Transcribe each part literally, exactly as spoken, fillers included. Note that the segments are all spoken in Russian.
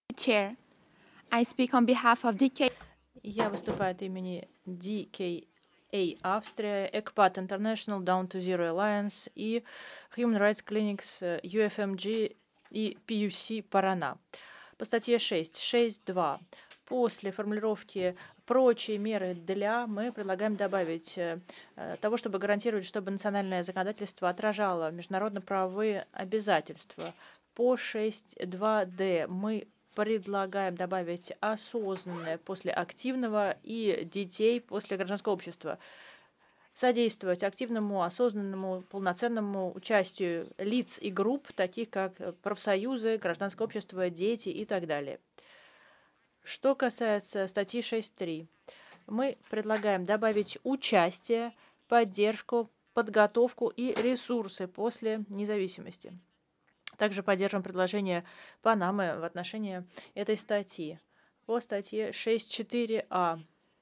Chair. I speak on behalf of D K. Я выступаю от имени ди кей эй Австрия, ECPAT International, Down to Zero Alliance и Human Rights Clinics ю эф эм джи и пи ю си Парана. По статье шесть, шесть точка два. После формулировки «прочие меры для» мы предлагаем добавить э, того, чтобы гарантировать, чтобы национальное законодательство отражало международно-правовые обязательства. По шесть точка два дэ мы предлагаем добавить осознанное после активного и детей после гражданского общества. Содействовать активному, осознанному, полноценному участию лиц и групп, таких как профсоюзы, гражданское общество, дети и так далее. Что касается статьи шесть точка три, мы предлагаем добавить участие, поддержку, подготовку и ресурсы после независимости. Также поддержим предложение Панамы в отношении этой статьи. По статье шесть точка четыре а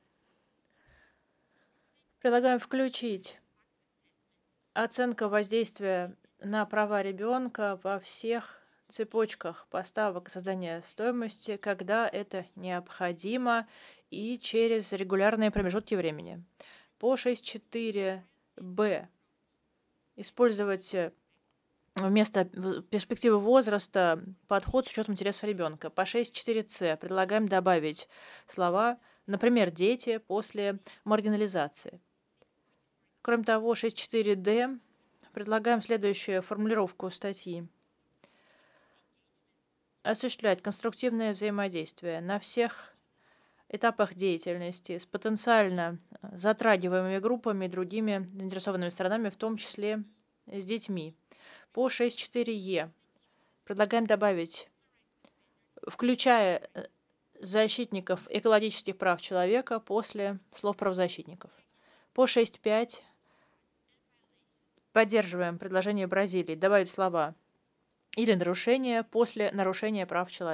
предлагаем включить оценка воздействия на права ребенка во всех цепочках поставок и создания стоимости, когда это необходимо и через регулярные промежутки времени. По шесть точка четыре бэ использовать вместо перспективы возраста подход с учетом интересов ребенка. По шесть точка четыре цэ предлагаем добавить слова, например, «дети» после маргинализации. Кроме того, шесть точка четыре дэ предлагаем следующую формулировку статьи. Осуществлять конструктивное взаимодействие на всех этапах деятельности с потенциально затрагиваемыми группами и другими заинтересованными сторонами, в том числе с детьми. По шесть точка четыре е предлагаем добавить, включая защитников экологических прав человека после слов правозащитников. По шесть точка пять поддерживаем предложение Бразилии добавить слова или нарушения после нарушения прав человека.